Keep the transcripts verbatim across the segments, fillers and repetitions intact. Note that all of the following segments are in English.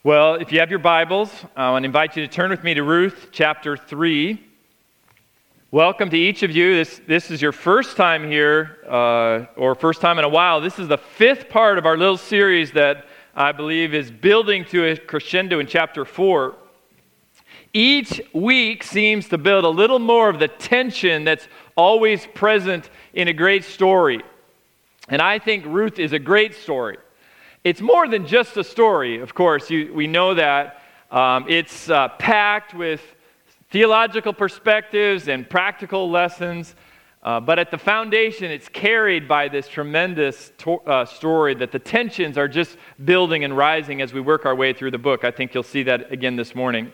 Well, if you have your Bibles, I want to invite you to turn with me to Ruth chapter three. Welcome to each of you. This, this is your first time here, uh, or first time in a while. This is the fifth part of our little series that I believe is building to a crescendo in chapter four. Each week seems to build a little more of the tension that's always present in a great story. And I think Ruth is a great story. It's more than just a story, of course. You, we know that. Um, it's uh, packed with theological perspectives and practical lessons. Uh, but at the foundation, it's carried by this tremendous to- uh, story that the tensions are just building and rising as we work our way through the book. I think you'll see that again this morning.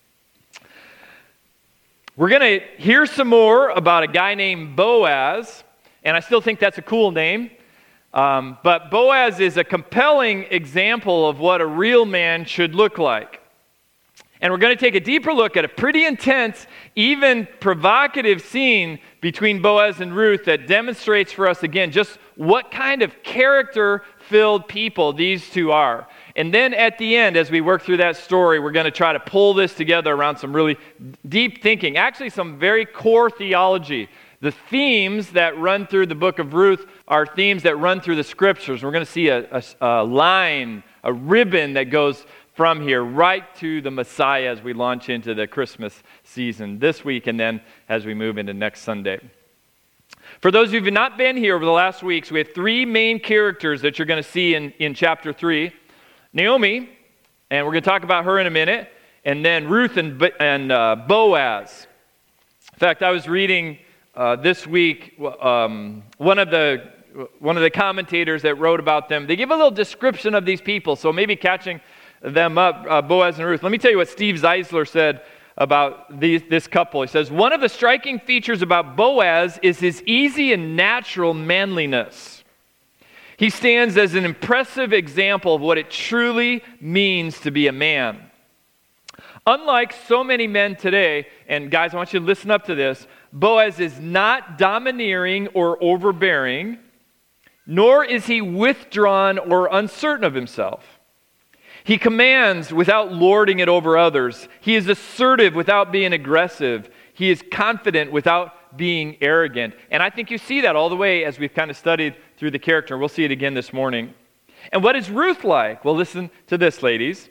We're going to hear some more about a guy named Boaz, and I still think that's a cool name. Um, but Boaz is a compelling example of what a real man should look like. And we're going to take a deeper look at a pretty intense, even provocative scene between Boaz and Ruth that demonstrates for us again just what kind of character-filled people these two are. And then at the end, as we work through that story, we're going to try to pull this together around some really deep thinking, actually some very core theology. The themes that run through the book of Ruth are themes that run through the scriptures. We're going to see a, a, a line, a ribbon that goes from here right to the Messiah as we launch into the Christmas season this week and then as we move into next Sunday. For those of you who have not been here over the last weeks, we have three main characters that you're going to see in, in chapter three. Naomi, and we're going to talk about her in a minute, and then Ruth and, and uh, Boaz. In fact, I was reading uh, this week um, one of the one of the commentators that wrote about them. They give a little description of these people, so maybe catching them up, uh, Boaz and Ruth. Let me tell you what Steve Zeisler said about these, this couple. He says, one of the striking features about Boaz is his easy and natural manliness. He stands as an impressive example of what it truly means to be a man. Unlike so many men today, and guys, I want you to listen up to this, Boaz is not domineering or overbearing, nor is he withdrawn or uncertain of himself. He commands without lording it over others. He is assertive without being aggressive. He is confident without being arrogant. And I think you see that all the way as we've kind of studied through the character. We'll see it again this morning. And what is Ruth like? Well, listen to this, ladies.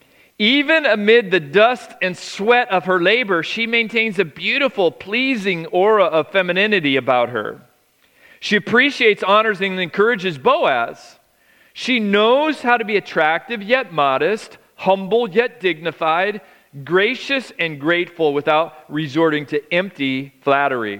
Even amid the dust and sweat of her labor, she maintains a beautiful, pleasing aura of femininity about her. She appreciates, honors, and encourages Boaz. She knows how to be attractive yet modest, humble yet dignified, gracious and grateful without resorting to empty flattery.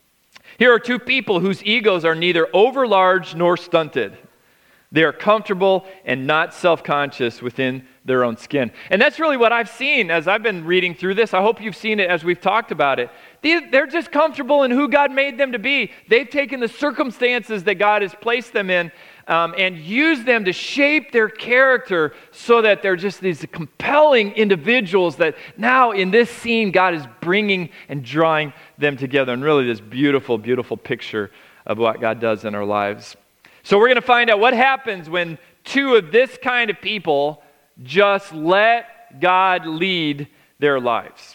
Here are two people whose egos are neither overlarge nor stunted. They are comfortable and not self-conscious within their own skin. And that's really what I've seen as I've been reading through this. I hope you've seen it as we've talked about it. They're just comfortable in who God made them to be. They've taken the circumstances that God has placed them in um, and used them to shape their character so that they're just these compelling individuals that now in this scene God is bringing and drawing them together. And really this beautiful, beautiful picture of what God does in our lives. So we're going to find out what happens when two of this kind of people just let God lead their lives.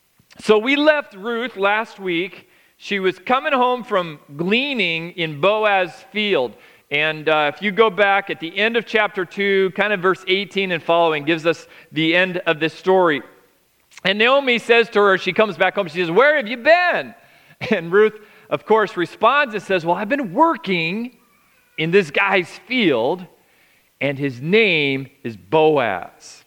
So we left Ruth last week. She was coming home from gleaning in Boaz's field. And uh, if you go back at the end of chapter two, kind of verse eighteen and following, gives us the end of this story. And Naomi says to her, she comes back home, she says, "Where have you been?" And Ruth, of course, responds and says, "Well, I've been working in this guy's field, and his name is Boaz."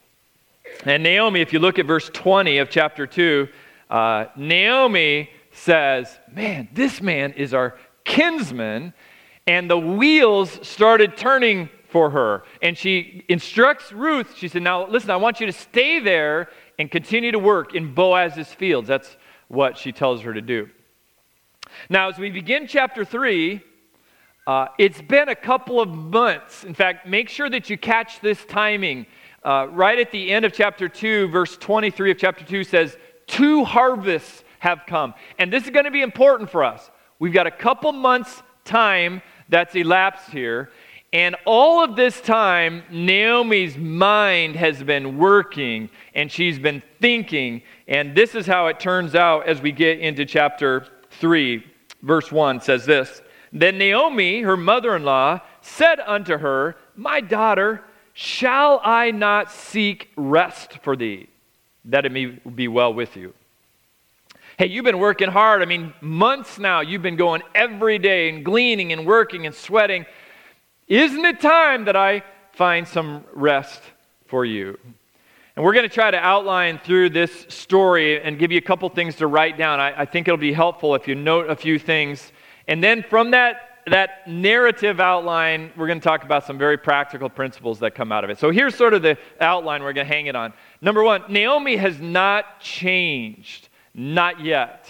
And Naomi, if you look at verse twenty of chapter two, uh, Naomi says, "Man, this man is our kinsman," and the wheels started turning for her. And she instructs Ruth, she said, "Now listen, I want you to stay there and continue to work in Boaz's fields." That's what she tells her to do. Now, as we begin chapter three, Uh, it's been a couple of months. In fact, make sure that you catch this timing. Uh, right at the end of chapter two, verse twenty-three of chapter two says, two harvests have come. And this is going to be important for us. We've got a couple months' time that's elapsed here. And all of this time, Naomi's mind has been working, and she's been thinking. And this is how it turns out as we get into chapter three. Verse one says this, "Then Naomi, her mother-in-law, said unto her, My daughter, shall I not seek rest for thee, that it may be well with you?" Hey, you've been working hard. I mean, months now, you've been going every day and gleaning and working and sweating. Isn't it time that I find some rest for you? And we're going to try to outline through this story and give you a couple things to write down. I, I think it'll be helpful if you note a few things. And then from that, that narrative outline, we're going to talk about some very practical principles that come out of it. So here's sort of the outline we're going to hang it on. Number one, Naomi has not changed. Not yet.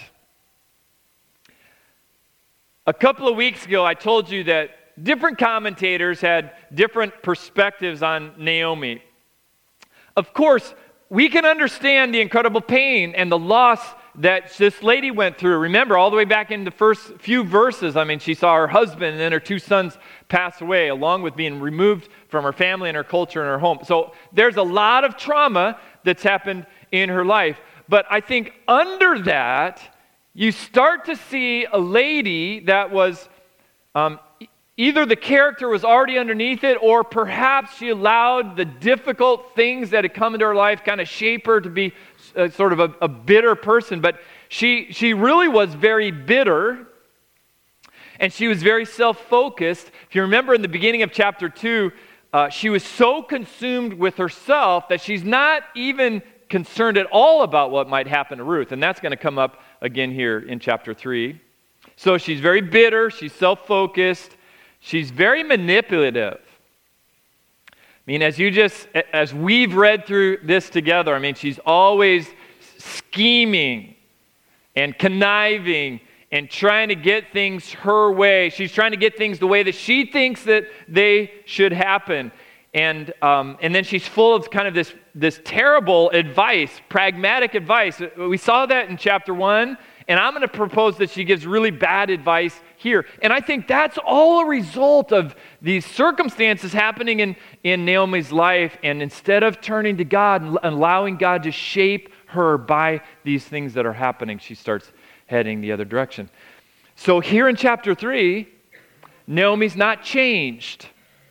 A couple of weeks ago, I told you that different commentators had different perspectives on Naomi. Of course, we can understand the incredible pain and the loss that this lady went through. Remember, all the way back in the first few verses, I mean, she saw her husband and then her two sons pass away, along with being removed from her family and her culture and her home. So there's a lot of trauma that's happened in her life. But I think under that, you start to see a lady that was um, either the character was already underneath it, or perhaps she allowed the difficult things that had come into her life kind of shape her to be uh, sort of a, a bitter person. But she, she really was very bitter, and she was very self-focused. If you remember in the beginning of chapter two, uh, she was so consumed with herself that she's not even concerned at all about what might happen to Ruth. And that's going to come up again here in chapter three. So she's very bitter, she's self-focused, she's very manipulative. I mean, as you just, as we've read through this together, I mean, she's always scheming and conniving and trying to get things her way. She's trying to get things the way that she thinks that they should happen. And um, and then she's full of kind of this, this terrible advice, pragmatic advice. We saw that in chapter one, and I'm going to propose that she gives really bad advice here. And I think that's all a result of these circumstances happening in, in Naomi's life. And instead of turning to God and allowing God to shape her by these things that are happening, she starts heading the other direction. So here in chapter three, Naomi's not changed.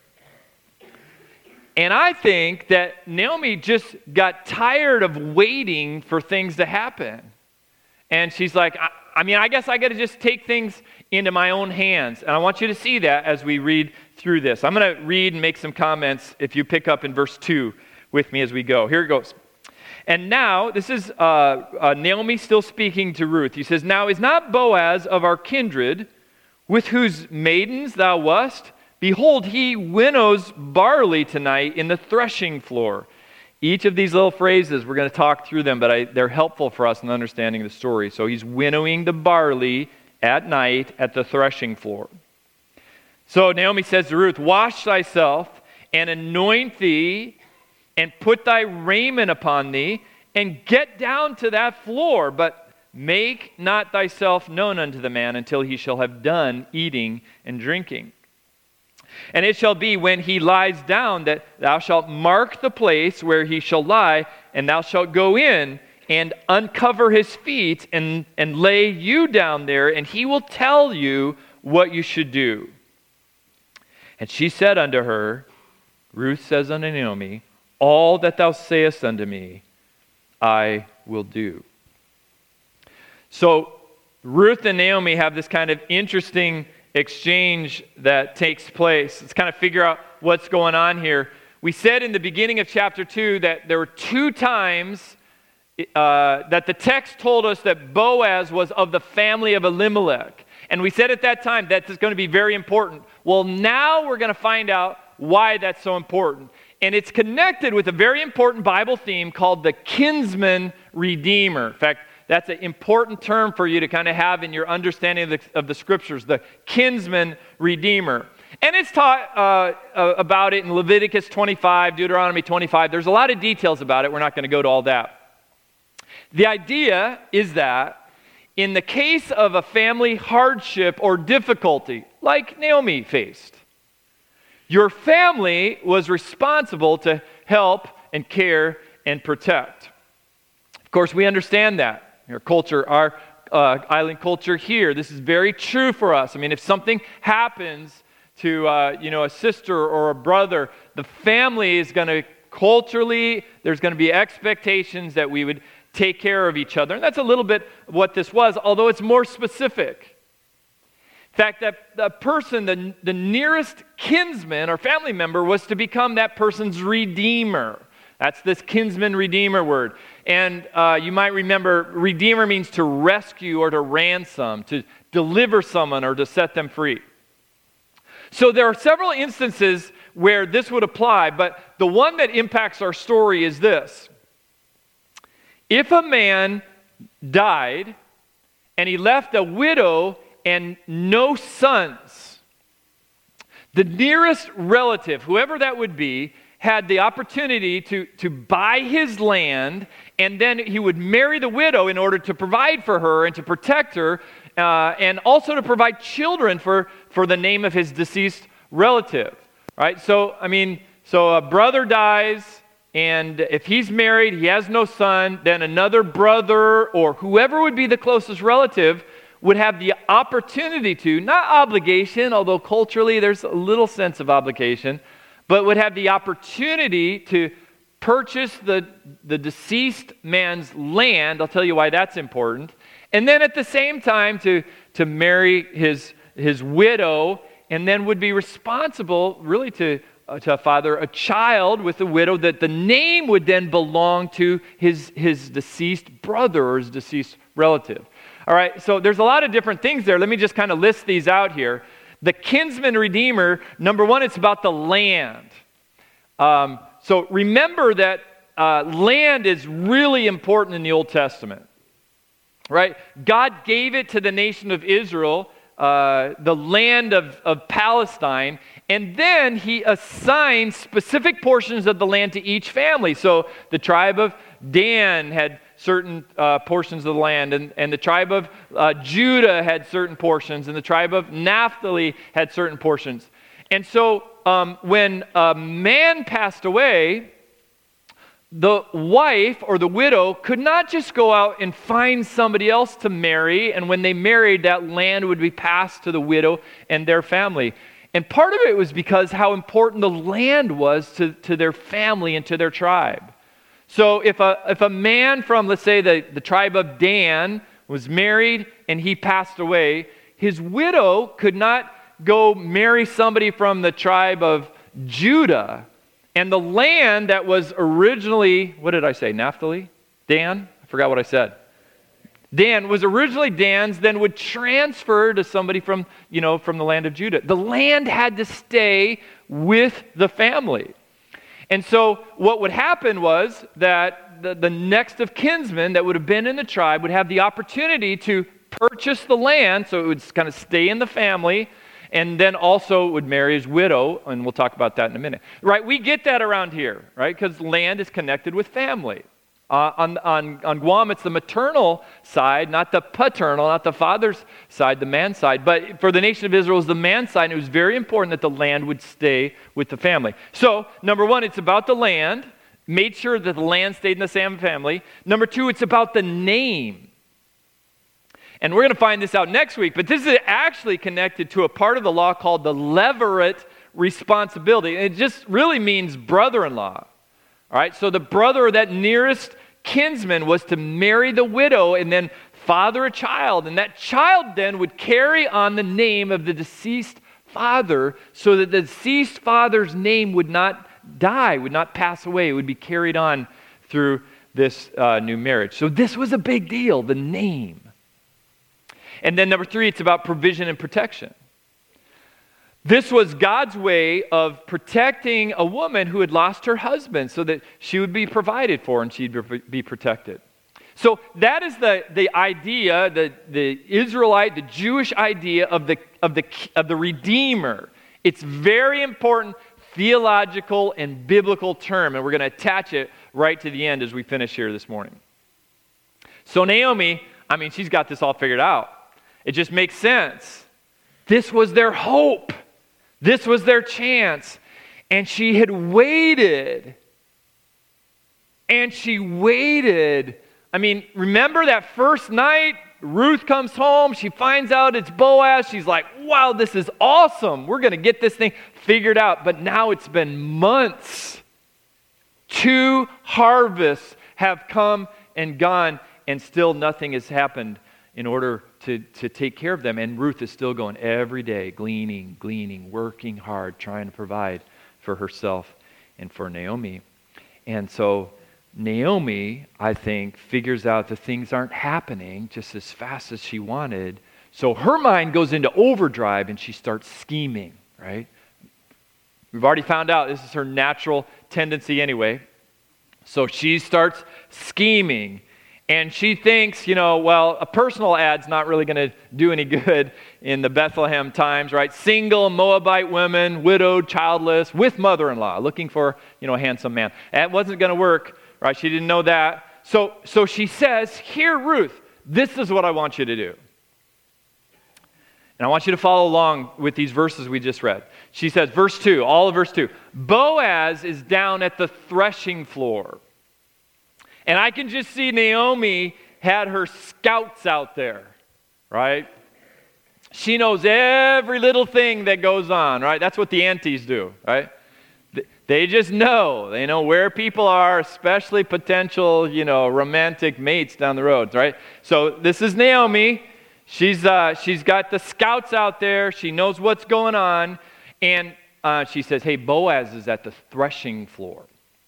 And I think that Naomi just got tired of waiting for things to happen. And she's like, I, I mean, I guess I got to just take things into my own hands. And I want you to see that as we read through this. I'm going to read and make some comments if you pick up in verse two with me as we go. Here it goes. And now, this is uh, uh, Naomi still speaking to Ruth. He says, "Now is not Boaz of our kindred, with whose maidens thou wast? Behold, he winnows barley tonight in the threshing floor." Each of these little phrases, we're going to talk through them, but I, they're helpful for us in understanding the story. So he's winnowing the barley at night at the threshing floor. So Naomi says to Ruth, "Wash thyself and anoint thee and put thy raiment upon thee and get down to that floor, but make not thyself known unto the man until he shall have done eating and drinking. And it shall be when he lies down that thou shalt mark the place where he shall lie, and thou shalt go in and uncover his feet and, and lay you down there, and he will tell you what you should do." And she said unto her, Ruth says unto Naomi, "All that thou sayest unto me, I will do." So Ruth and Naomi have this kind of interesting exchange that takes place. Let's kind of figure out what's going on here. We said in the beginning of chapter two that there were two times uh, that the text told us that Boaz was of the family of Elimelech. And we said at that time that is going to be very important. Well, now we're going to find out why that's so important. And it's connected with a very important Bible theme called the kinsman redeemer. In fact, that's an important term for you to kind of have in your understanding of the, of the scriptures, the kinsman redeemer. And it's taught uh, uh, about it in Leviticus twenty-five, Deuteronomy twenty-five. There's a lot of details about it. We're not going to go to all that. The idea is that in the case of a family hardship or difficulty, like Naomi faced, Your family was responsible to help and care and protect. Of course, we understand that. Our culture, our uh, island culture here, this is very true for us. I mean, if something happens to uh, you know, a sister or a brother, the family is going to culturally, there's going to be expectations that we would take care of each other. And that's a little bit what this was, although it's more specific. In fact, that the person, the, the nearest kinsman or family member was to become that person's redeemer. That's this kinsman redeemer word. And uh, you might remember, redeemer means to rescue or to ransom, to deliver someone or to set them free. So there are several instances where this would apply, but the one that impacts our story is this. If a man died and he left a widow and no sons, the nearest relative, whoever that would be, had the opportunity to, to buy his land, and then he would marry the widow in order to provide for her and to protect her, uh, and also to provide children for, for the name of his deceased relative. Right? So, I mean, so a brother dies, and if he's married, he has no son, then another brother or whoever would be the closest relative would have the opportunity to, not obligation, although culturally there's a little sense of obligation, but would have the opportunity to purchase the, the deceased man's land. I'll tell you why that's important. And then at the same time to, to marry his, his widow, and then would be responsible really to, uh, to father a child with the widow, that the name would then belong to his, his deceased brother or his deceased relative. All right, so there's a lot of different things there. Let me just kind of list these out here. The kinsman redeemer, number one, it's about the land. Um, so remember that uh, land is really important in the Old Testament, right? God gave it to the nation of Israel, uh, the land of, of Palestine, and then he assigned specific portions of the land to each family. So the tribe of Dan had certain uh, portions of the land, and, and the tribe of uh, Judah had certain portions, and the tribe of Naphtali had certain portions. And so um, when a man passed away, the wife or the widow could not just go out and find somebody else to marry, and when they married, that land would be passed to the widow and their family. And part of it was because how important the land was to, to their family and to their tribe. So if a if a man from, let's say, the, the tribe of Dan was married and he passed away, his widow could not go marry somebody from the tribe of Judah. And the land that was originally, what did I say, Naphtali? Dan? I forgot what I said. Dan was originally Dan's, then would transfer to somebody from, you know, from the land of Judah. The land had to stay with the family. And so what would happen was that the, the next of kinsmen that would have been in the tribe would have the opportunity to purchase the land, so it would kind of stay in the family, and then also would marry his widow, and we'll talk about that in a minute. Right, we get that around here, right, because land is connected with family. Uh, on, on, on Guam, it's the maternal side, not the paternal, not the father's side, the man's side. But for the nation of Israel, it was the man's side, and it was very important that the land would stay with the family. So, number one, it's about the land. Made sure that the land stayed in the same family. Number two, it's about the name. And we're going to find this out next week, but this is actually connected to a part of the law called the levirate responsibility. And it just really means brother-in-law. All right, so the brother or that nearest kinsman was to marry the widow and then father a child. And that child then would carry on the name of the deceased father so that the deceased father's name would not die, would not pass away. It would be carried on through this uh, new marriage. So this was a big deal, the name. And then number three, it's about provision and protection. This was God's way of protecting a woman who had lost her husband so that she would be provided for and she'd be protected. So that is the, the idea, the, the Israelite, the Jewish idea of the, of, the, of the Redeemer. It's very important theological and biblical term, and we're going to attach it right to the end as we finish here this morning. So Naomi, I mean, she's got this all figured out. It just makes sense. This was their hope. This was their chance. And she had waited. And she waited. I mean, remember that first night? Ruth comes home. She finds out it's Boaz. She's like, wow, this is awesome. We're going to get this thing figured out. But now it's been months. Two harvests have come and gone, and still nothing has happened in order to, to take care of them. And Ruth is still going every day, gleaning, gleaning, working hard, trying to provide for herself and for Naomi. And so Naomi, I think, figures out that things aren't happening just as fast as she wanted. So her mind goes into overdrive and she starts scheming, right? We've already found out this is her natural tendency anyway. So she starts scheming. And she thinks, you know, well, a personal ad's not really going to do any good in the Bethlehem times, right? Single Moabite women, widowed, childless, with mother-in-law, looking for, you know, a handsome man. That wasn't going to work, right? She didn't know that. So, so she says, here, Ruth, this is what I want you to do. And I want you to follow along with these verses we just read. She says, verse two, all of verse two, Boaz is down at the threshing floor. And I can just see Naomi had her scouts out there, right? She knows every little thing that goes on, right? That's what the aunties do, right? They just know. They know where people are, especially potential, you know, romantic mates down the road, right? So this is Naomi. She's uh, she's got the scouts out there. She knows what's going on. And uh, she says, hey, Boaz is at the threshing floor.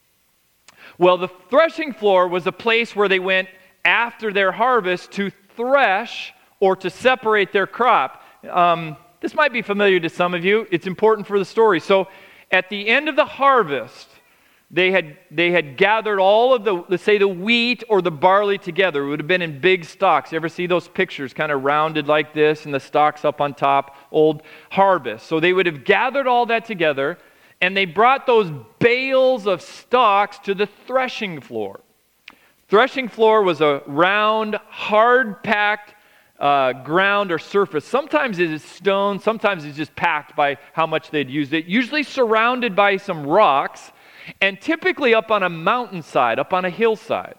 Well, the threshing floor was a place where they went after their harvest to thresh or to separate their crop. Um, this might be familiar to some of you. It's important for the story. So at the end of the harvest, they had they had gathered all of the, let's say, the wheat or the barley together. It would have been in big stalks. You ever see those pictures kind of rounded like this and the stalks up on top? Old harvest. So they would have gathered all that together, and they brought those bales of stalks to the threshing floor. Threshing floor was a round, hard-packed uh, ground or surface. Sometimes it is stone, sometimes it's just packed by how much they'd used it, usually surrounded by some rocks, and typically up on a mountainside, up on a hillside.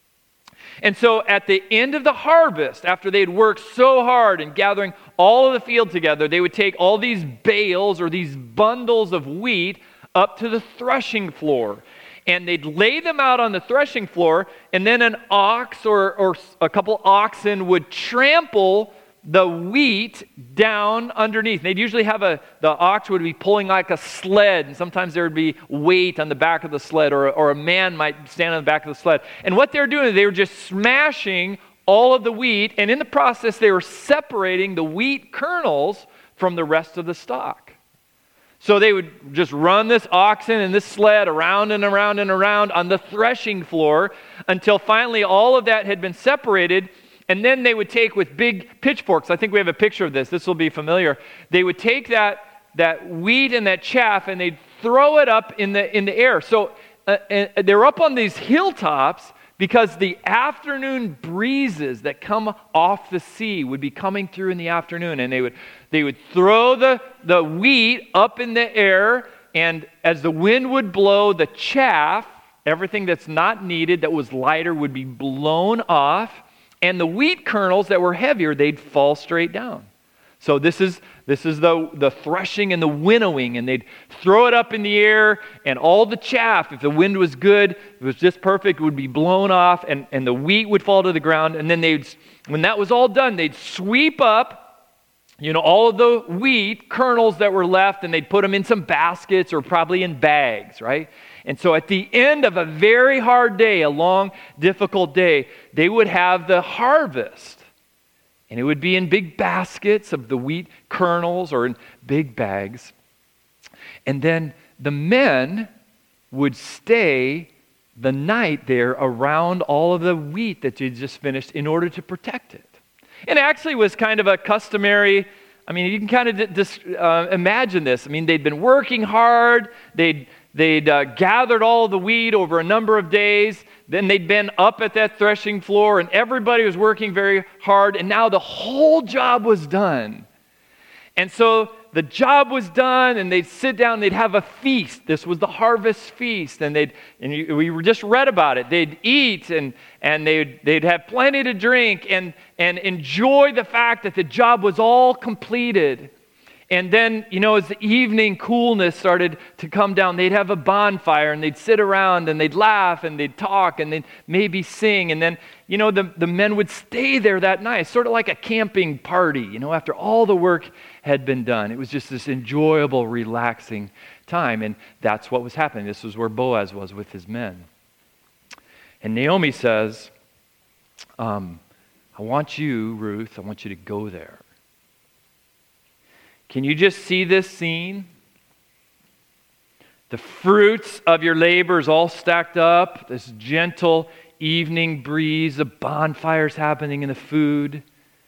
And so at the end of the harvest, after they'd worked so hard in gathering all of the field together, they would take all these bales or these bundles of wheat up to the threshing floor. And they'd lay them out on the threshing floor, and then an ox or, or a couple oxen would trample the wheat down underneath. They'd usually have a, the ox would be pulling like a sled, and sometimes there would be weight on the back of the sled, or, or a man might stand on the back of the sled. And what they were doing, they were just smashing all of the wheat, and in the process, they were separating the wheat kernels from the rest of the stalk. So they would just run this oxen and this sled around and around and around on the threshing floor until finally all of that had been separated. And then they would take with big pitchforks. I think we have a picture of this. This will be familiar. They would take that, that wheat and that chaff and they'd throw it up in the, in the air. So uh, they're up on these hilltops because the afternoon breezes that come off the sea would be coming through in the afternoon. And they would, they would throw the, the wheat up in the air. And as the wind would blow, the chaff, everything that's not needed, that was lighter, would be blown off. And the wheat kernels that were heavier, they'd fall straight down. So this is this is the, the threshing and the winnowing, and they'd throw it up in the air, and all the chaff, if the wind was good, it was just perfect, would be blown off, and, and the wheat would fall to the ground. And then they'd, when that was all done, they'd sweep up, you know, all of the wheat kernels that were left, and they'd put them in some baskets or probably in bags, right? And so at the end of a very hard day, a long, difficult day, they would have the harvest. And it would be in big baskets of the wheat kernels or in big bags. And then the men would stay the night there around all of the wheat that you just finished in order to protect it. And it actually was kind of a customary, I mean, you can kind of just uh, imagine this. I mean, they'd been working hard. They'd They'd uh, gathered all the wheat over a number of days. Then they'd been up at that threshing floor, and everybody was working very hard. And now the whole job was done. And so the job was done, and they'd sit down, and they'd have a feast. This was the harvest feast, and they'd and you, we just read about it. They'd eat, and and they'd they'd have plenty to drink, and and enjoy the fact that the job was all completed. And then, you know, as the evening coolness started to come down, they'd have a bonfire, and they'd sit around, and they'd laugh, and they'd talk, and they'd maybe sing. And then, you know, the, the men would stay there that night, sort of like a camping party, you know, after all the work had been done. It was just this enjoyable, relaxing time. And that's what was happening. This was where Boaz was with his men. And Naomi says, um, I want you, Ruth, I want you to go there. Can you just see this scene? The fruits of your labors all stacked up, this gentle evening breeze, the bonfires happening in the food.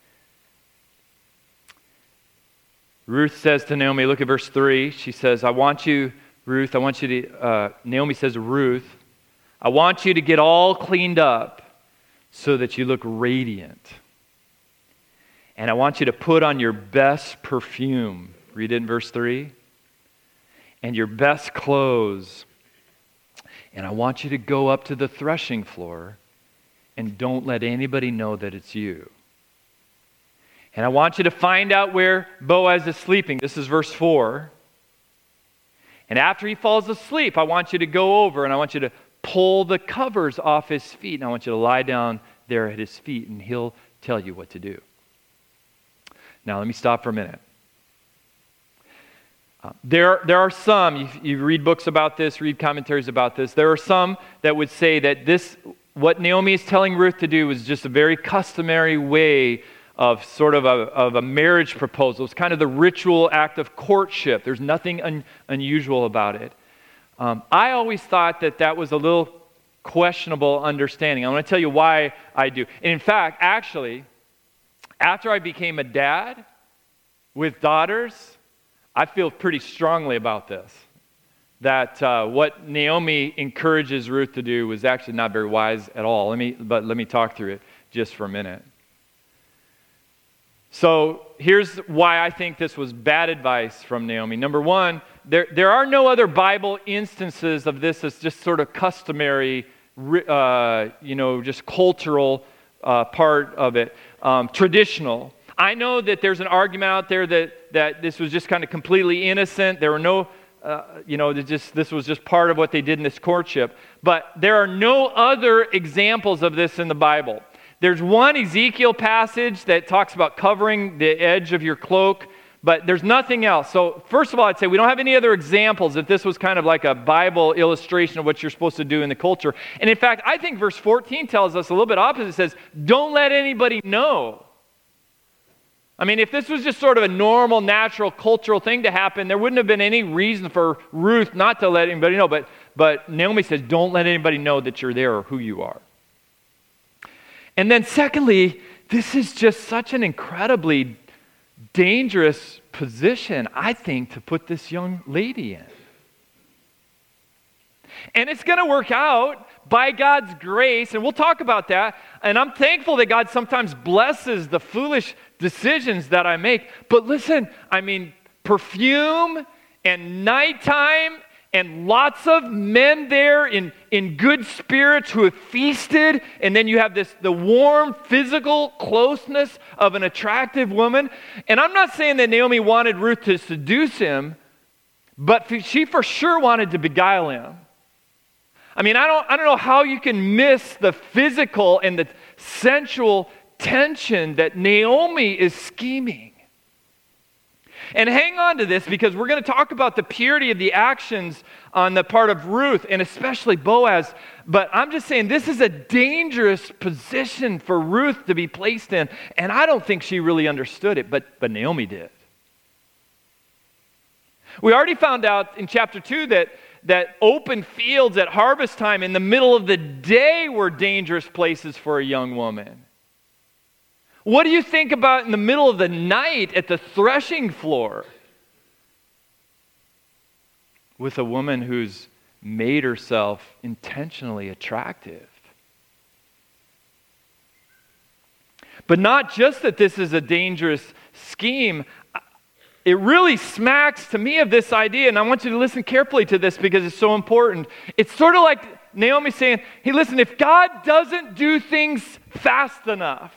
Ruth says to Naomi, look at verse three. She says, I want you, Ruth, I want you to, uh, Naomi says to Ruth, I want you to get all cleaned up so that you look radiant. And I want you to put on your best perfume. Read it in verse three. And your best clothes. And I want you to go up to the threshing floor and don't let anybody know that it's you. And I want you to find out where Boaz is sleeping. This is verse four. And after he falls asleep, I want you to go over and I want you to pull the covers off his feet. And I want you to lie down there at his feet and he'll tell you what to do. Now, let me stop for a minute. Uh, there, there are some, you, you read books about this, read commentaries about this, there are some that would say that this, what Naomi is telling Ruth to do was just a very customary way of sort of a, of a marriage proposal. It's kind of the ritual act of courtship. There's nothing un, unusual about it. Um, I always thought that that was a little questionable understanding. I want to tell you why I do. And in fact, actually, after I became a dad with daughters, I feel pretty strongly about this. That uh, what Naomi encourages Ruth to do was actually not very wise at all. Let me, but let me talk through it just for a minute. So here's why I think this was bad advice from Naomi. Number one, there, there are no other Bible instances of this as just sort of customary, uh, you know, just cultural uh, part of it. Um, traditional. I know that there's an argument out there that, that this was just kind of completely innocent. There were no, uh, you know, just this was just part of what they did in this courtship. But there are no other examples of this in the Bible. There's one Ezekiel passage that talks about covering the edge of your cloak, but there's nothing else. So first of all, I'd say we don't have any other examples if this was kind of like a Bible illustration of what you're supposed to do in the culture. And in fact, I think verse fourteen tells us a little bit opposite. It says, don't let anybody know. I mean, if this was just sort of a normal, natural, cultural thing to happen, there wouldn't have been any reason for Ruth not to let anybody know. But, but Naomi says, don't let anybody know that you're there or who you are. And then secondly, this is just such an incredibly dangerous position, I think, to put this young lady in. And it's going to work out by God's grace, and we'll talk about that. And I'm thankful that God sometimes blesses the foolish decisions that I make. But listen, I mean, perfume and nighttime and lots of men there in, in good spirits who have feasted, and then you have this the warm physical closeness of an attractive woman. And I'm not saying that Naomi wanted Ruth to seduce him, but she for sure wanted to beguile him. I mean, I don't, I don't know how you can miss the physical and the sensual tension that Naomi is scheming. And hang on to this because we're going to talk about the purity of the actions on the part of Ruth and especially Boaz. But I'm just saying this is a dangerous position for Ruth to be placed in. And I don't think she really understood it, but, but Naomi did. We already found out in chapter two that, that open fields at harvest time in the middle of the day were dangerous places for a young woman. What do you think about in the middle of the night at the threshing floor with a woman who's made herself intentionally attractive? But not just that this is a dangerous scheme. it really smacks to me of this idea, and I want you to listen carefully to this because it's so important. It's sort of like Naomi saying, hey, listen, if God doesn't do things fast enough,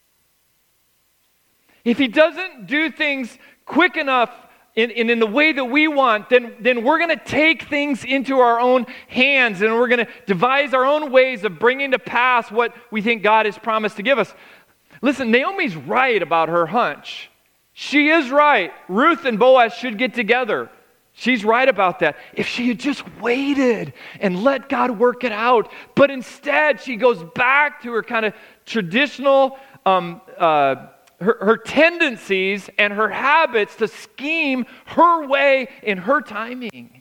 if he doesn't do things quick enough in, in, in the way that we want, then, then we're going to take things into our own hands and we're going to devise our own ways of bringing to pass what we think God has promised to give us. Listen, Naomi's right about her hunch. She is right. Ruth and Boaz should get together. She's right about that. If she had just waited and let God work it out, but instead she goes back to her kind of traditional, um, uh, her, her tendencies and her habits to scheme her way in her timing.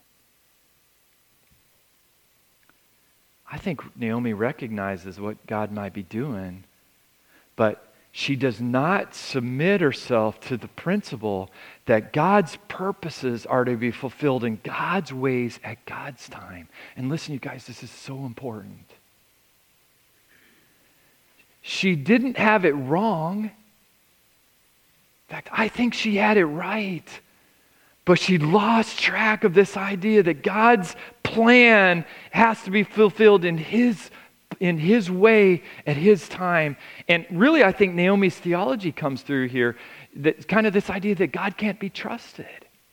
I think Naomi recognizes what God might be doing, but she does not submit herself to the principle that God's purposes are to be fulfilled in God's ways at God's time. And listen, you guys, this is so important. She didn't have it wrong. In fact, I think she had it right. But she lost track of this idea that God's plan has to be fulfilled in His in His way at His time. And really, I think Naomi's theology comes through here, that kind of this idea that God can't be trusted.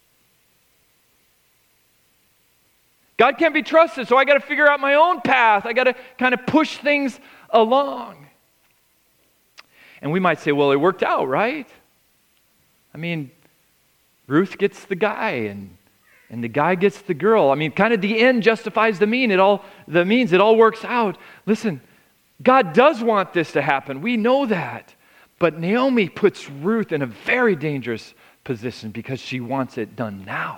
God can't be trusted, so I got to figure out my own path. I got to kind of push things along. And we might say, well, it worked out, right? I mean, Ruth gets the guy, and And the guy gets the girl. I mean, kind of the end justifies the mean. It all the means. It all works out. Listen, God does want this to happen. We know that. But Naomi puts Ruth in a very dangerous position because she wants it done now.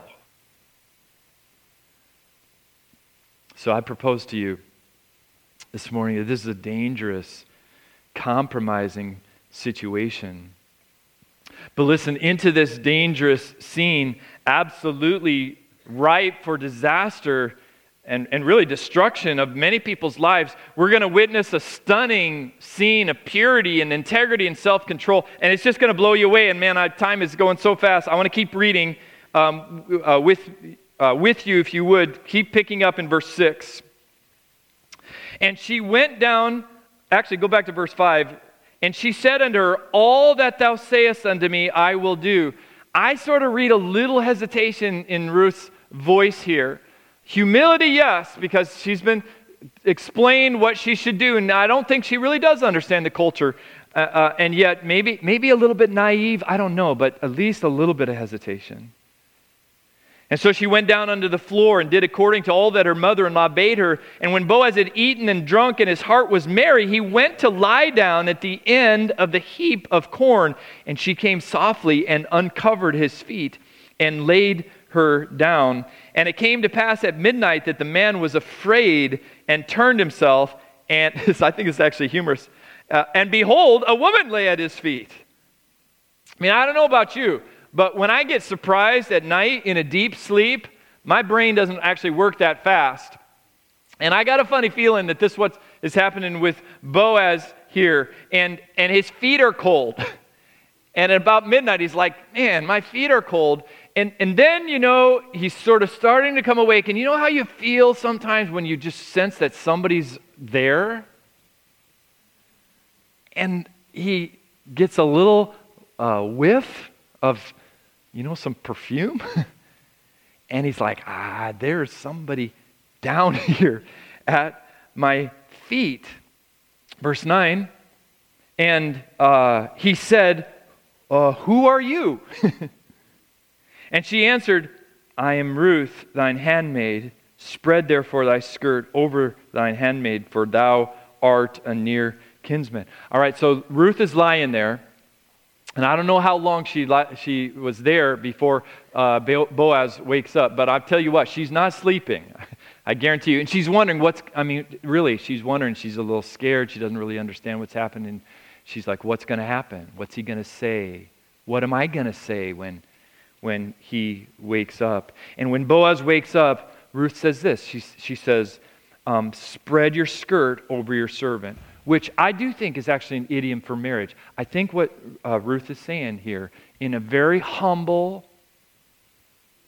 So I propose to you this morning that this is a dangerous, compromising situation. But listen, into this dangerous scene, absolutely ripe for disaster and, and really destruction of many people's lives, we're going to witness a stunning scene of purity and integrity and self-control, and it's just going to blow you away. And man, I, time is going so fast. I want to keep reading um, uh, with, uh, with you, if you would. Keep picking up in verse six. And she went down, actually go back to verse five, and she said unto her, all that thou sayest unto me, I will do. I sort of read a little hesitation in Ruth's voice here. Humility, yes, because she's been explained what she should do, and I don't think she really does understand the culture. Uh, uh, and yet, maybe maybe a little bit naive, I don't know, but at least a little bit of hesitation. And so she went down unto the floor and did according to all that her mother-in-law bade her. And when Boaz had eaten and drunk and his heart was merry, he went to lie down at the end of the heap of corn. And she came softly and uncovered his feet and laid her down. And it came to pass at midnight that the man was afraid and turned himself. And I think it's actually humorous. Uh, and behold, a woman lay at his feet. I mean, I don't know about you, but when I get surprised at night in a deep sleep, my brain doesn't actually work that fast. And I got a funny feeling that this is what is happening with Boaz here. And, and his feet are cold. And at about midnight, he's like, man, my feet are cold. And, and then, you know, he's sort of starting to come awake. And you know how you feel sometimes when you just sense that somebody's there? And he gets a little uh, whiff of, you know, some perfume. And he's like, ah, there's somebody down here at my feet. Verse nine, and uh, he said, uh, who are you? And she answered, I am Ruth, thine handmaid. Spread therefore thy skirt over thine handmaid, for thou art a near kinsman. All right, so Ruth is lying there. And I don't know how long she she was there before uh, Boaz wakes up, but I'll tell you what, she's not sleeping. I guarantee you. And she's wondering what's, I mean, really, she's wondering, she's a little scared. She doesn't really understand what's happening. She's like, what's going to happen? What's he going to say? What am I going to say when, when he wakes up? And when Boaz wakes up, Ruth says this. She, she says, um, spread your skirt over your servant, which I do think is actually an idiom for marriage. I think what uh, Ruth is saying here, in a very humble,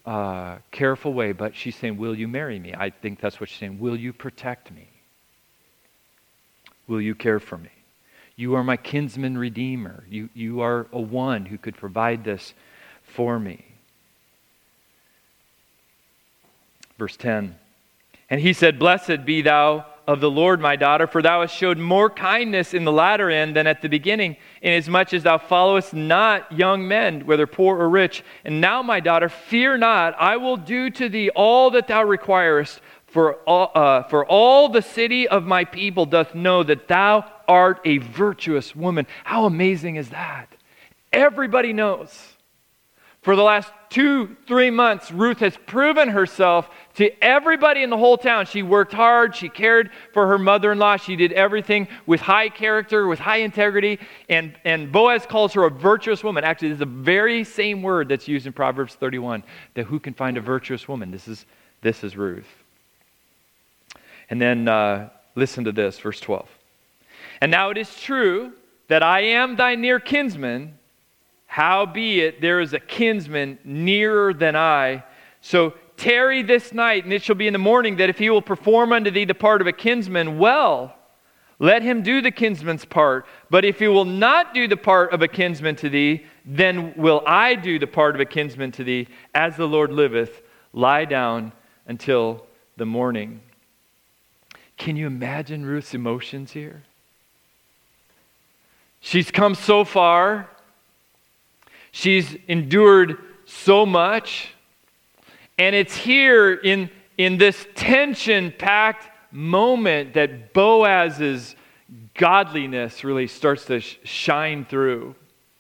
uh, careful way, but she's saying, will you marry me? I think that's what she's saying. Will you protect me? Will you care for me? You are my kinsman redeemer. You, you are a one who could provide this for me. Verse ten. And he said, blessed be thou of the Lord, my daughter, for thou hast showed more kindness in the latter end than at the beginning, inasmuch as thou followest not young men, whether poor or rich. And now, my daughter, fear not, I will do to thee all that thou requirest, for all, uh, for all the city of my people doth know that thou art a virtuous woman. How amazing is that? Everybody knows. For the last two, three months, Ruth has proven herself to everybody in the whole town. She worked hard. She cared for her mother-in-law. She did everything with high character, with high integrity. And, and Boaz calls her a virtuous woman. Actually, this is the very same word that's used in Proverbs thirty-one, that who can find a virtuous woman? This is, this is Ruth. And then uh, listen to this, verse twelve. And now it is true that I am thy near kinsman, howbeit there is a kinsman nearer than I. So tarry this night, and it shall be in the morning that if he will perform unto thee the part of a kinsman, well, let him do the kinsman's part. But if he will not do the part of a kinsman to thee, then will I do the part of a kinsman to thee. As the Lord liveth, lie down until the morning. Can you imagine Ruth's emotions here? She's come so far. She's endured so much. And it's here in, in this tension-packed moment that Boaz's godliness really starts to sh- shine through.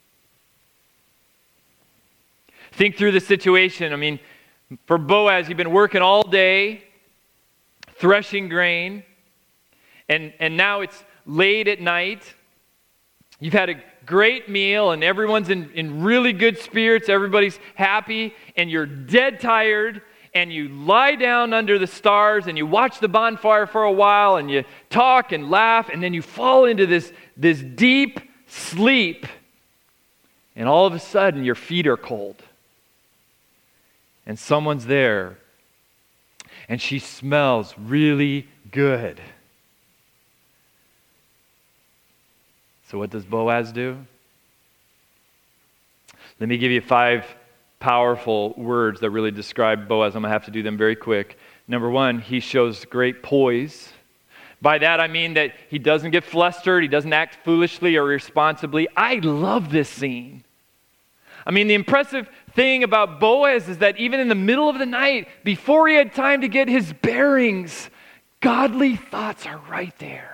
Think through the situation. I mean, for Boaz, you've been working all day, threshing grain, and, and now it's late at night. You've had a great meal and everyone's in, in really good spirits. Everybody's happy and you're dead tired and you lie down under the stars and you watch the bonfire for a while and you talk and laugh and then you fall into this, this deep sleep and all of a sudden your feet are cold and someone's there and she smells really good. So what does Boaz do? Let me give you five powerful words that really describe Boaz. I'm going to have to do them very quick. Number one, he shows great poise. By that I mean that he doesn't get flustered, he doesn't act foolishly or irresponsibly. I love this scene. I mean, the impressive thing about Boaz is that even in the middle of the night, before he had time to get his bearings, godly thoughts are right there.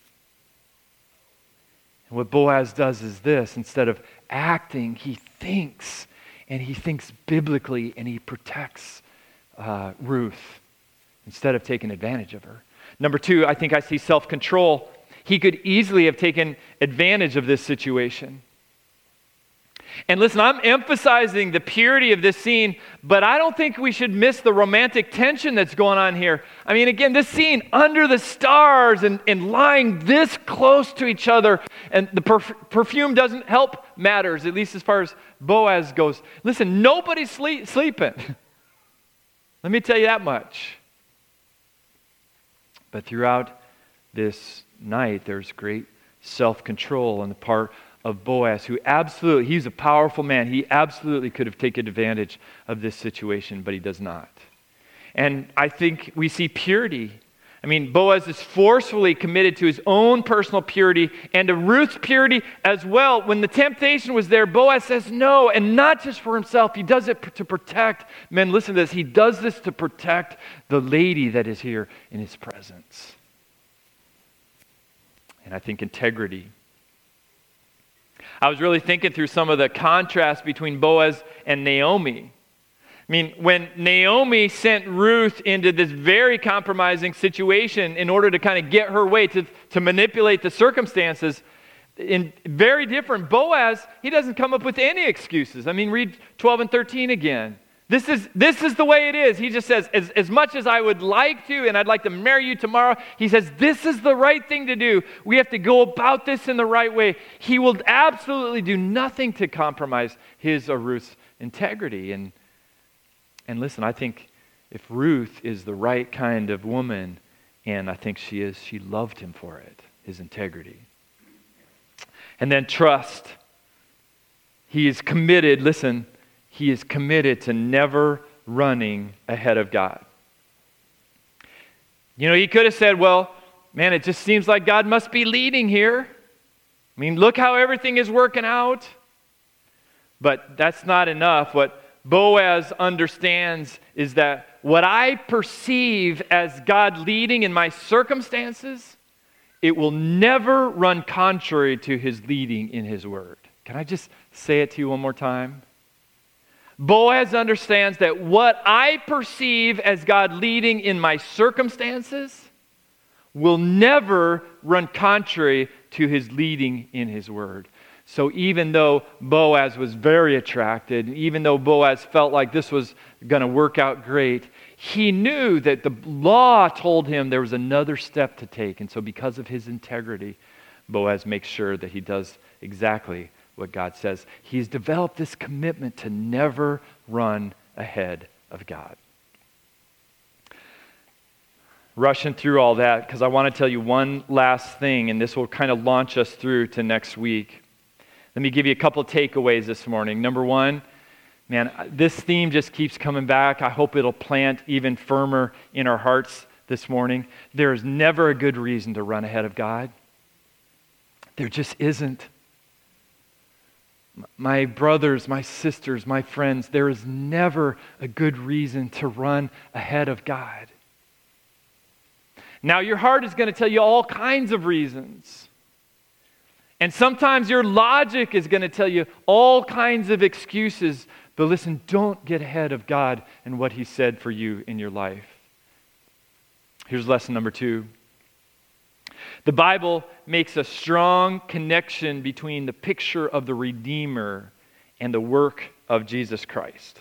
What Boaz does is this: instead of acting, he thinks, and he thinks biblically, and he protects uh, Ruth instead of taking advantage of her. Number two, I think I see self-control. He could easily have taken advantage of this situation. And listen, I'm emphasizing the purity of this scene, but I don't think we should miss the romantic tension that's going on here. I mean, again, this scene under the stars and, and lying this close to each other, and the perf- perfume doesn't help matters, at least as far as Boaz goes. Listen, nobody's sleep- sleeping. Let me tell you that much. But throughout this night, there's great self-control on the part of Boaz, who absolutely, he's a powerful man. He absolutely could have taken advantage of this situation, but he does not. And I think we see purity. I mean, Boaz is forcefully committed to his own personal purity and to Ruth's purity as well. When the temptation was there, Boaz says no, and not just for himself. He does it to protect. Men, listen to this. He does this to protect the lady that is here in his presence. And I think integrity. I was really thinking through some of the contrast between Boaz and Naomi. I mean, when Naomi sent Ruth into this very compromising situation in order to kind of get her way, to, to manipulate the circumstances, in very different. Boaz, he doesn't come up with any excuses. I mean, read twelve and thirteen again. This is this is the way it is. He just says, as, as much as I would like to, and I'd like to marry you tomorrow, he says, this is the right thing to do. We have to go about this in the right way. He will absolutely do nothing to compromise his or Ruth's integrity. And And listen, I think if Ruth is the right kind of woman, and I think she is, she loved him for it, his integrity. And then trust. He is committed, listen, he is committed to never running ahead of God. You know, he could have said, well, man, it just seems like God must be leading here. I mean, look how everything is working out. But that's not enough. What Boaz understands is that what I perceive as God leading in my circumstances, it will never run contrary to his leading in his word. Can I just say it to you one more time? Boaz understands that what I perceive as God leading in my circumstances will never run contrary to his leading in his word. So even though Boaz was very attracted, even though Boaz felt like this was going to work out great, he knew that the law told him there was another step to take. And so because of his integrity, Boaz makes sure that he does exactly what God says. He's developed this commitment to never run ahead of God. Rushing through all that because I want to tell you one last thing, and this will kind of launch us through to next week. Let me give you a couple of takeaways this morning. Number one, man, this theme just keeps coming back. I hope it'll plant even firmer in our hearts this morning. There is never a good reason to run ahead of God. There just isn't. My brothers, my sisters, my friends, there is never a good reason to run ahead of God. Now, your heart is going to tell you all kinds of reasons. And sometimes your logic is going to tell you all kinds of excuses. But listen, don't get ahead of God and what He said for you in your life. Here's lesson number two. The Bible makes a strong connection between the picture of the Redeemer and the work of Jesus Christ.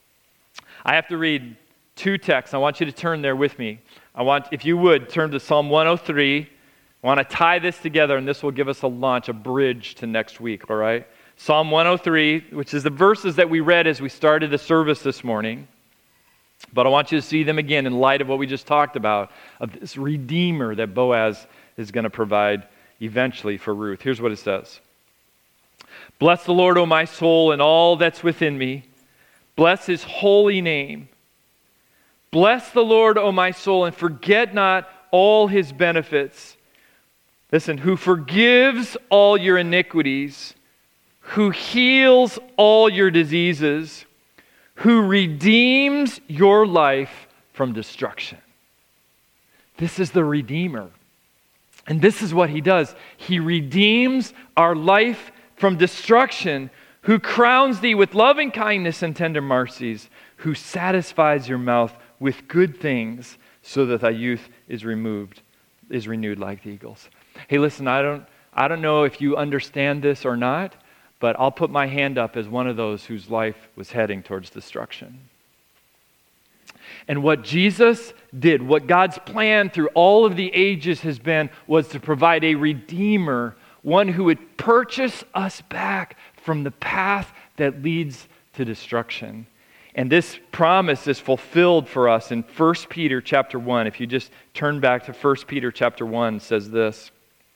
I have to read two texts. I want you to turn there with me. I want, if you would, turn to Psalm one oh three. I want to tie this together, and this will give us a launch, a bridge to next week, all right? Psalm one oh three, which is the verses that we read as we started the service this morning. But I want you to see them again in light of what we just talked about, of this Redeemer that Boaz is going to provide eventually for Ruth. Here's what it says. Bless the Lord, O my soul, and all that's within me. Bless His holy name. Bless the Lord, O my soul, and forget not all His benefits. Listen, who forgives all your iniquities, who heals all your diseases, who redeems your life from destruction. This is the Redeemer. And this is what He does. He redeems our life from destruction, who crowns thee with loving kindness and tender mercies, who satisfies your mouth with good things, so that thy youth is removed, is renewed like the eagles. Hey, listen, I don't, I don't know if you understand this or not, but I'll put my hand up as one of those whose life was heading towards destruction. And what Jesus did, what God's plan through all of the ages has been, was to provide a Redeemer, one who would purchase us back from the path that leads to destruction. And this promise is fulfilled for us in First Peter chapter one. If you just turn back to First Peter chapter one, it says this.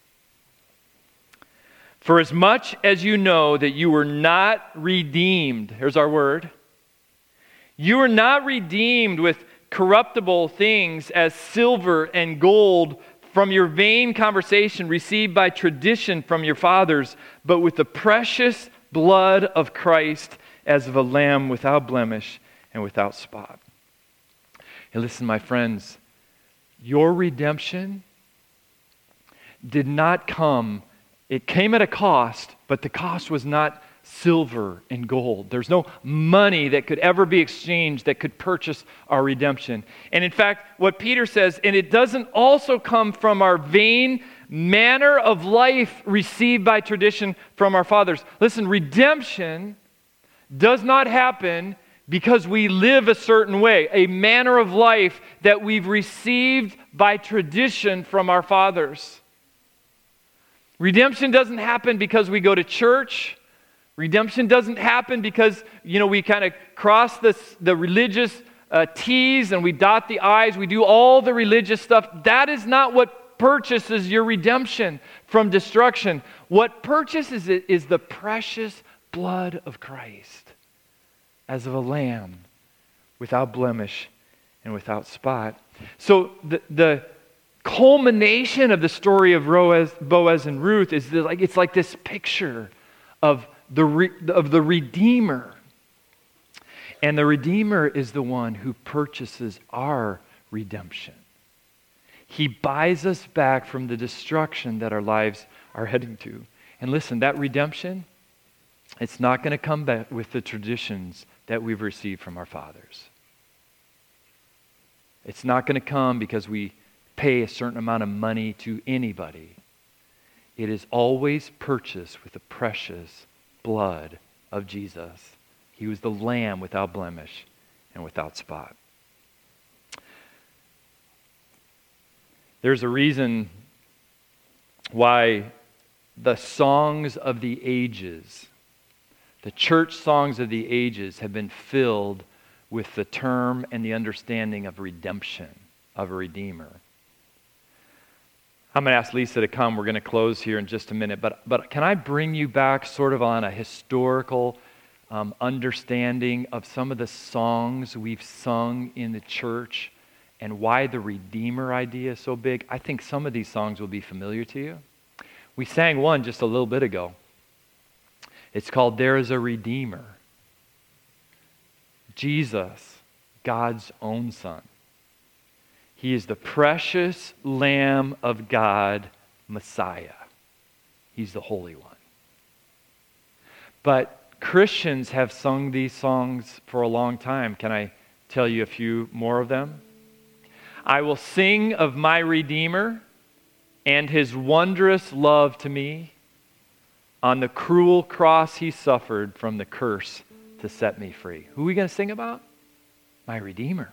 For as much as you know that you were not redeemed, here's our word, you were not redeemed with corruptible things as silver and gold from your vain conversation received by tradition from your fathers, but with the precious blood of Christ as of a lamb without blemish and without spot. Hey, listen, my friends, your redemption did not come, it came at a cost, but the cost was not silver and gold. There's no money that could ever be exchanged that could purchase our redemption. And in fact, what Peter says, and it doesn't also come from our vain manner of life received by tradition from our fathers. Listen, redemption does not happen because we live a certain way, a manner of life that we've received by tradition from our fathers. Redemption doesn't happen because we go to church. Redemption doesn't happen because, you know, we kind of cross this, the religious uh, T's and we dot the I's. We do all the religious stuff. That is not what purchases your redemption from destruction. What purchases it is the precious blood of Christ as of a lamb without blemish and without spot. So the, the culmination of the story of Boaz, Boaz and Ruth is that, like, it's like this picture of the re, of the Redeemer. And the Redeemer is the one who purchases our redemption. He buys us back from the destruction that our lives are heading to. And listen, that redemption, it's not going to come back with the traditions that we've received from our fathers. It's not going to come because we pay a certain amount of money to anybody. It is always purchased with the precious blood of Jesus. He was the lamb without blemish and without spot. There's a reason why the songs of the ages, the church songs of the ages, have been filled with the term and the understanding of redemption, of a redeemer. I'm going to ask Lisa to come. We're going to close here in just a minute. But, but can I bring you back sort of on a historical um, understanding of some of the songs we've sung in the church and why the Redeemer idea is so big? I think some of these songs will be familiar to you. We sang one just a little bit ago. It's called There is a Redeemer. Jesus, God's own Son. He is the precious Lamb of God, Messiah. He's the Holy One. But Christians have sung these songs for a long time. Can I tell you a few more of them? I will sing of my Redeemer and His wondrous love to me. On the cruel cross He suffered from the curse to set me free. Who are we going to sing about? My Redeemer.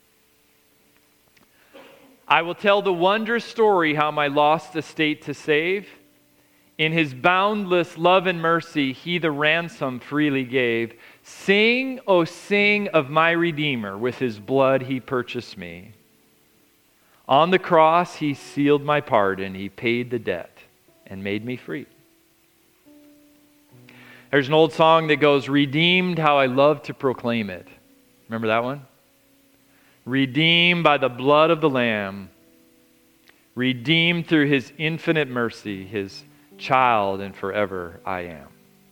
I will tell the wondrous story how my lost estate to save. In His boundless love and mercy, He the ransom freely gave. Sing, oh sing of my Redeemer, with His blood He purchased me. On the cross He sealed my pardon, He paid the debt and made me free. There's an old song that goes, redeemed, how I love to proclaim it. Remember that one? Redeemed by the blood of the Lamb, redeemed through His infinite mercy, His child, and forever I am.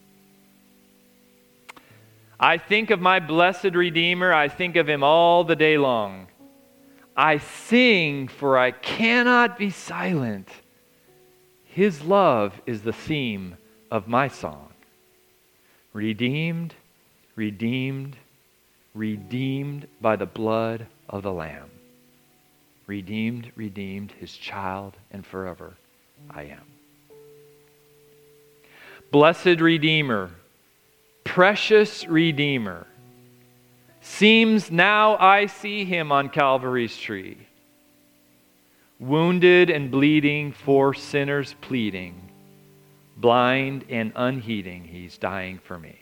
I think of my blessed Redeemer, I think of Him all the day long. I sing, for I cannot be silent. His love is the theme of my song. Redeemed, redeemed, redeemed by the blood of the Lamb. Redeemed, redeemed, His child, and forever I am. Blessed Redeemer, precious Redeemer, seems now I see Him on Calvary's tree, wounded and bleeding, for sinners pleading, blind and unheeding, He's dying for me.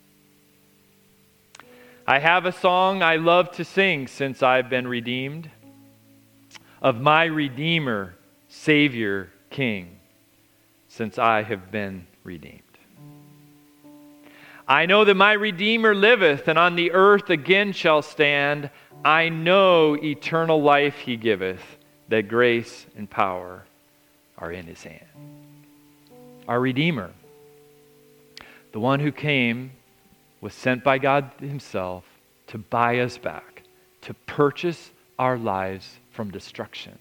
I have a song I love to sing since I've been redeemed, of my Redeemer, Savior, King, since I have been redeemed. I know that my Redeemer liveth, and on the earth again shall stand. I know eternal life He giveth, that grace and power are in His hand. Our Redeemer, the one who came, was sent by God Himself to buy us back, to purchase our lives from destruction.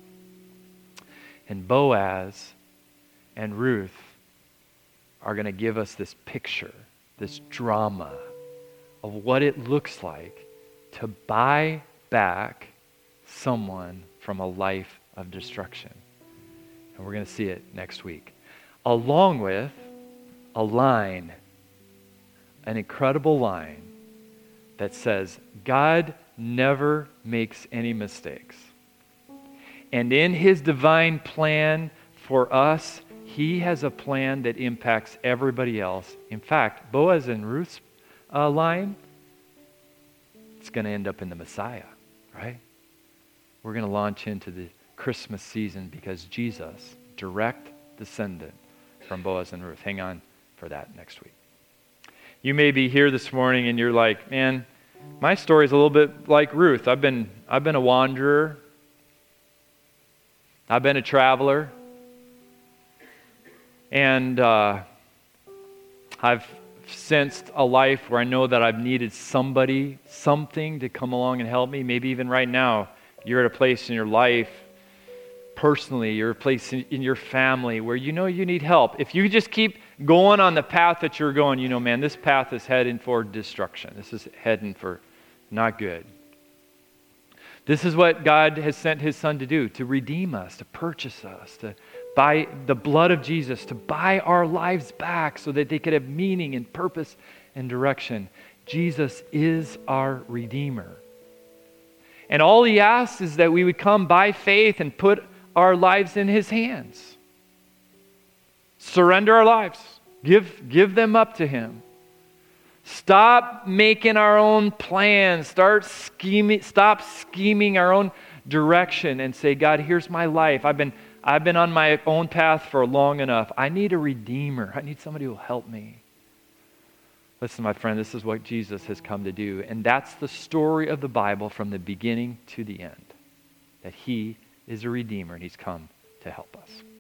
And Boaz and Ruth are going to give us this picture, this drama of what it looks like to buy back someone from a life of destruction. And we're going to see it next week. Along with a line, an incredible line that says, God never makes any mistakes. And in His divine plan for us He has a plan that impacts everybody else. In fact, Boaz and Ruth's uh, line, it's going to end up in the Messiah, right? We're going to launch into the Christmas season because Jesus, direct descendant from Boaz and Ruth. Hang on for that next week. You may be here this morning and you're like, man, my story is a little bit like Ruth. I've been, I've been a wanderer. I've been a traveler. And uh, I've sensed a life where I know that I've needed somebody, something to come along and help me. Maybe even right now, you're at a place in your life, personally, you're at a place in, in your family where you know you need help. If you just keep going on the path that you're going, you know, man, this path is heading for destruction. This is heading for not good. This is what God has sent His Son to do, to redeem us, to purchase us, to by the blood of Jesus, to buy our lives back so that they could have meaning and purpose and direction. Jesus is our Redeemer. And all He asks is that we would come by faith and put our lives in His hands. Surrender our lives. Give, give them up to Him. Stop making our own plans. Start scheming, stop scheming our own direction and say, God, here's my life. I've been I've been on my own path for long enough. I need a Redeemer. I need somebody who will help me. Listen, my friend, this is what Jesus has come to do. And that's the story of the Bible from the beginning to the end. That He is a Redeemer and He's come to help us.